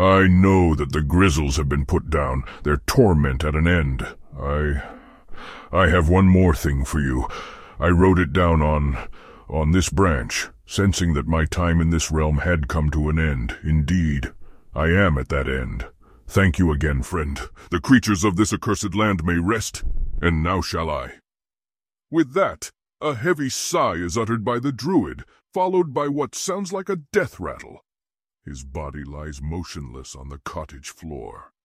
I know that the Grizzles have been put down, their torment at an end. I have one more thing for you. I wrote it down on this branch, sensing that my time in this realm had come to an end. Indeed, I am at that end. Thank you again, friend. The creatures of this accursed land may rest, and now shall I. With that, a heavy sigh is uttered by the druid, followed by what sounds like a death rattle. His body lies motionless on the cottage floor.